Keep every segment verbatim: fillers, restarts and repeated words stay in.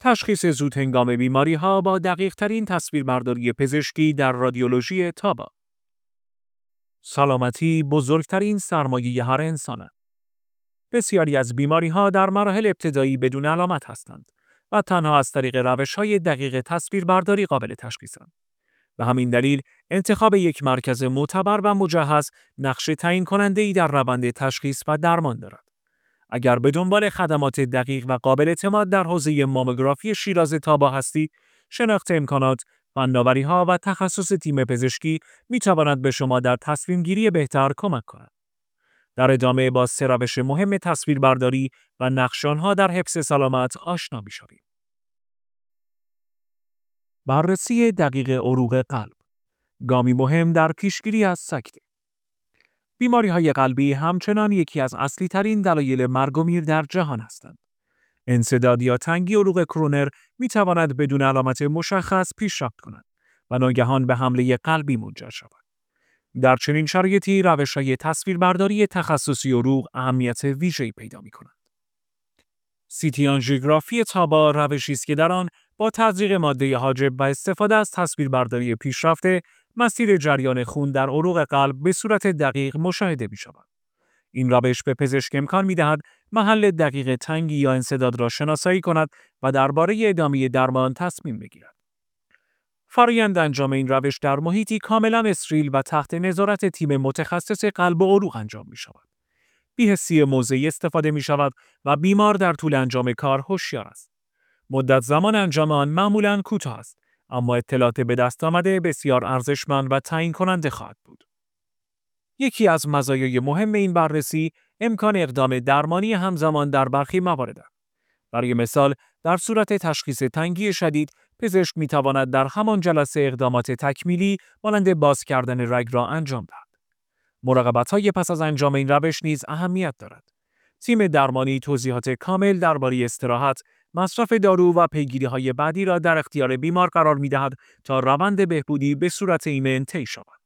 تشخیص زودهنگام بیماری‌ها با دقیق‌ترین تصویربرداری پزشکی در رادیولوژی تابا. سلامتی بزرگترین سرمایه هر انسان است. بسیاری از بیماری‌ها در مراحل ابتدایی بدون علامت هستند و تنها از طریق روش‌های دقیق تصویربرداری قابل تشخیصند. به همین دلیل انتخاب یک مرکز معتبر و مجهز نقش تعیین کننده‌ای در روند تشخیص و درمان دارد. اگر به دنبال خدمات دقیق و قابل اعتماد در حوزه ماموگرافی شیراز تابا هستید، شناخت امکانات، فناوری‌ها و تخصص تیم پزشکی می‌تواند به شما در تصمیم‌گیری بهتر کمک کند. در ادامه با سه روش مهم تصویربرداری و نقش آنها در حفظ سلامت آشنا می‌شویم. بررسی دقیق عروق قلب، گامی مهم در پیشگیری از سکته. بیماری‌های قلبی همچنان یکی از اصلی‌ترین دلایل مرگ و میر در جهان هستند. انسداد یا تنگی عروق کرونر می‌تواند بدون علامت مشخص پیشرفت کند و ناگهان به حمله قلبی منجر شود. در چنین شرایطی روش‌های تصویربرداری تخصصی عروق اهمیت ویژه‌ای پیدا می‌کنند. سی تی آنژیوگرافی تابا روشی است که در آن با تزریق ماده حاجب و استفاده از تصویربرداری پیشرفته، مسیر جریان خون در عروق قلب به صورت دقیق مشاهده می‌شود. این روش به پزشک امکان می‌دهد محل دقیق تنگی یا انسداد را شناسایی کند و درباره ادامه درمان تصمیم بگیرد. فرآیند انجام این روش در محیطی کاملا استریل و تحت نظارت تیم متخصص قلب و عروق انجام می‌شود. بی‌حسی موضعی استفاده می‌شود و بیمار در طول انجام کار هوشیار است. مدت زمان انجام آن معمولاً کوتاه است، اما اطلاعات به دست آمده بسیار ارزشمند و تعیین کننده خواهد بود. یکی از مزایای مهم این بررسی امکان اقدام درمانی همزمان در برخی موارد است. برای مثال، در صورت تشخیص تنگی شدید، پزشک می‌تواند در همان جلسه اقدامات تکمیلی مانند باز کردن رگ را انجام دهد. مراقبت‌های پس از انجام این روش نیز اهمیت دارد. تیم درمانی توضیحات کامل درباره استراحت، مصرف دارو و پیگیری‌های بعدی را در اختیار بیمار قرار می‌دهد تا روند بهبودی به صورت ایمن طی شود.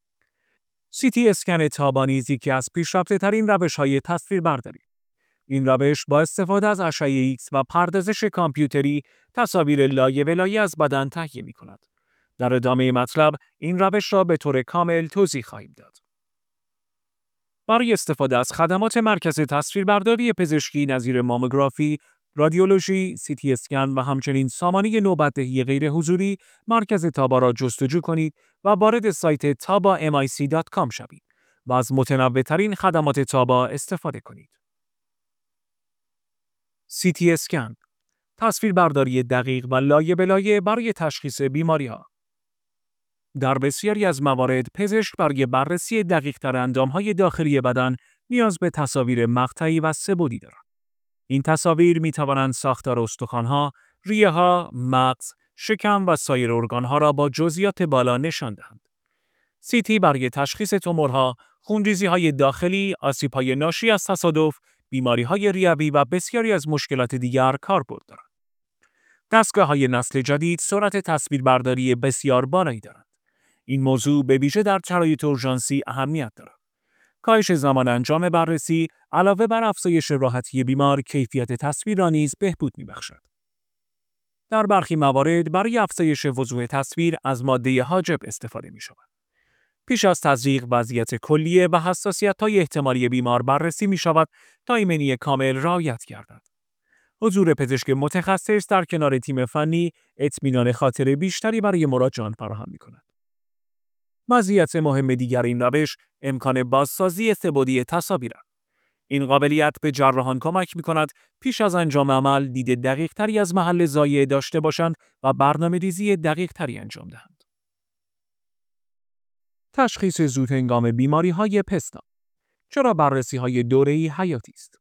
سی تی اسکن تابا نیز یکی از پیشرفته‌ترین روش‌های تصویربرداری. این روش با استفاده از اشعه ایکس و پردازش کامپیوتری تصاویر لایه به لایه از بدن تهیه می‌کند. در ادامه مطلب این روش را به طور کامل توضیح خواهیم داد. برای استفاده از خدمات مرکز تصویربرداری پزشکی نظیر ماموگرافی، رادیولوژی، سی تی اسکن و همچنین سامانه نوبت‌دهی غیر حضوری، مرکز تابا را جستجو کنید و وارد سایت تابا ام آی سی دات کام شوید و از متنوع‌ترین خدمات تابا استفاده کنید. سی تی اسکن، تصویربرداری دقیق و لایه به لایه برای تشخیص بیماری‌ها. در بسیاری از موارد پزشک برای بررسی دقیق‌تر اندام‌های داخلی بدن نیاز به تصاویر مقطعی و سه‌بعدی دارد. این تصاویر می‌توانند ساختار استخوان‌ها، ریه‌ها، مغز، شکم و سایر ارگان‌ها را با جزئیات بالا نشان دهند. سی تی برای تشخیص تومورها، خونریزی‌های داخلی، آسیب‌های ناشی از تصادف، بیماری‌های ریوی و بسیاری از مشکلات دیگر کاربرد دارد. دستگاه‌های نسل جدید سرعت تصویربرداری بسیار بالایی دارند. این موضوع به ویژه در شرایط اورژانسی اهمیت دارد. کاهش زمان انجام بررسی علاوه بر افزایش راحتی بیمار، کیفیت تصویر را نیز بهبود می‌بخشد. در برخی موارد برای افزایش وضوح تصویر از ماده حاجب استفاده می‌شود. پیش از تزریق وضعیت کلیه و حساسیت‌های احتمالی بیمار بررسی می‌شود تا ایمنی کامل رعایت گردد. حضور پزشک متخصص در کنار تیم فنی اطمینان خاطر بیشتری برای مراجعان فراهم می‌کند. مزیت مهم دیگر این روش امکان بازسازی سه‌بعدی تصاویر است. این قابلیت به جراحان کمک می‌کند پیش از انجام عمل دید دقیق‌تری از محل ضایعه داشته باشند و برنامه‌ریزی دقیق‌تری انجام دهند. تشخیص زودهنگام بیماری‌های پستان. چرا بررسی‌های دوره‌ای حیاتی است؟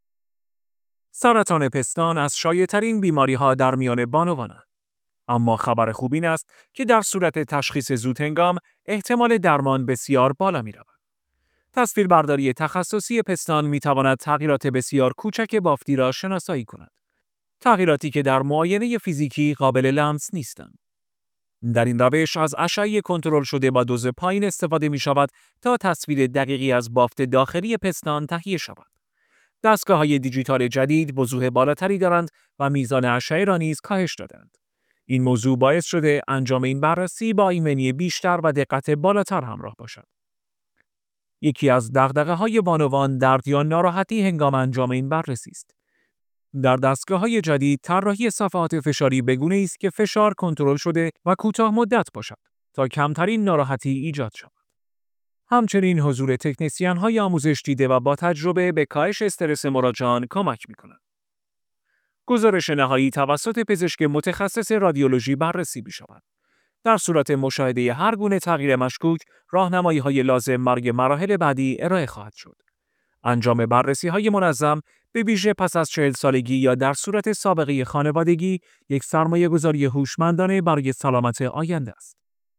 سرطان پستان از شایع‌ترین بیماری‌ها در میان بانوان است. اما خبر خوب این است که در صورت تشخیص زودهنگام احتمال درمان بسیار بالا می‌رود. تصویربرداری تخصصی پستان می‌تواند تغییرات بسیار کوچک بافتی را شناسایی کند. تغییراتی که در معاینه فیزیکی قابل لمس نیستند. در این روش از اشعه کنترل شده با دوز پایین استفاده می‌شود تا تصویر دقیقی از بافت داخلی پستان تهیه شود. دستگاه‌های دیجیتال جدید وضوح بالاتری دارند و میزان اشعه را نیز کاهش دادند. این موضوع باعث شده انجام این بررسی با ایمنی بیشتر و دقت بالاتر همراه باشد. یکی از دغدغه‌های بانوان درد یا ناراحتی هنگام انجام این بررسی است. در دستگاه‌های جدید طراحی صفحات فشاری به گونه‌ای است که فشار کنترل شده و کوتاه مدت باشد تا کمترین ناراحتی ایجاد شود. همچنین حضور تکنسین‌های آموزش دیده و با تجربه به کاهش استرس مراجعان کمک می‌کند. گزارش نهایی توسط پزشک متخصص رادیولوژی بررسی می‌شود. در صورت مشاهده هر گونه تغییر مشکوک، راهنمایی‌های لازم برای مراحل بعدی ارائه خواهد شد. انجام بررسی‌های منظم به ویژه پس از چهل سالگی یا در صورت سابقه خانوادگی یک سرمایه‌گذاری هوشمندانه برای سلامت آینده است.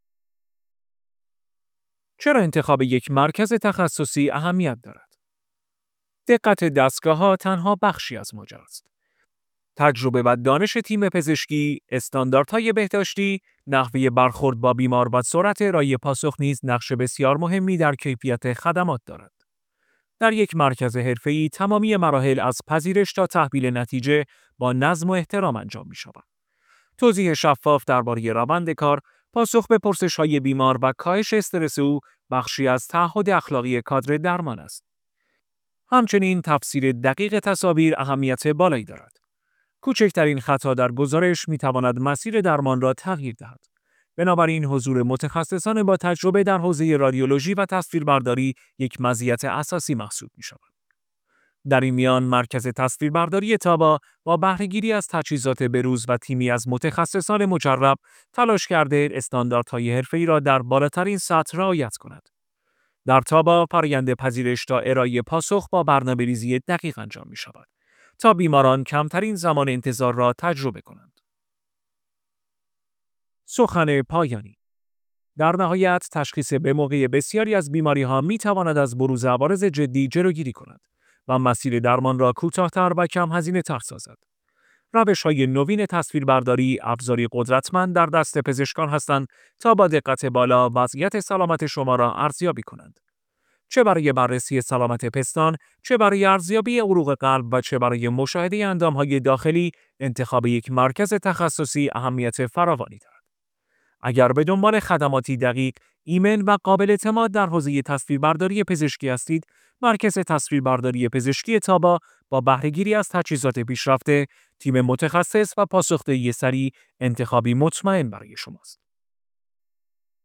چرا انتخاب یک مرکز تخصصی اهمیت دارد؟ دقت دستگاه‌ها تنها بخشی از ماجراست. تجربه و دانش تیم پزشکی، استانداردهای بهداشتی، نحوه برخورد با بیمار و سرعت ارائه پاسخ نیز نقش بسیار مهمی در کیفیت خدمات دارد. در یک مرکز حرفه‌ای تمامی مراحل از پذیرش تا تحویل نتیجه با نظم و احترام انجام می‌شود. توضیح شفاف درباره روند کار، پاسخ به پرسش‌های بیمار و کاهش استرس او بخشی از تعهد اخلاقی کادر درمان است. همچنین تفسیر دقیق تصاویر اهمیت بالایی دارد. کوچکترین خطا در گزارش می‌تواند مسیر درمان را تغییر دهد. بنابراین حضور متخصصان با تجربه در حوزه رادیولوژی و تصویربرداری یک مزیت اساسی محسوب می‌شود. در این میان مرکز تصویربرداری تابا با بهره‌گیری از تجهیزات بروز و تیمی از متخصصان مجرب تلاش کرده استانداردهای حرفه‌ای را در بالاترین سطح رعایت کند. در تابا فرآیند پذیرش تا ارائه پاسخ با برنامه‌ریزی دقیق انجام می‌شود تا بیماران کمترین زمان انتظار را تجربه کنند. سخن پایانی. در نهایت تشخیص به موقع بسیاری از بیماری‌ها می‌تواند از بروز عوارض جدی جلوگیری کند و مسیر درمان را کوتاه‌تر و کم هزینه‌تر سازد. روش‌های نوین تصویربرداری ابزاری قدرتمند در دست پزشکان هستند تا با دقت بالا وضعیت سلامت شما را ارزیابی کنند. چه برای بررسی سلامت پستان، چه برای ارزیابی عروق قلب و چه برای مشاهده اندام‌های داخلی، انتخاب یک مرکز تخصصی اهمیت فراوانی دارد. اگر به دنبال خدماتی دقیق، ایمن و قابل اعتماد در حوزه تصویربرداری پزشکی هستید، مرکز تصویربرداری پزشکی تابا با بهره‌گیری از تجهیزات پیشرفته، تیم متخصص و پاسخگویی سریع انتخابی مطمئن برای شماست.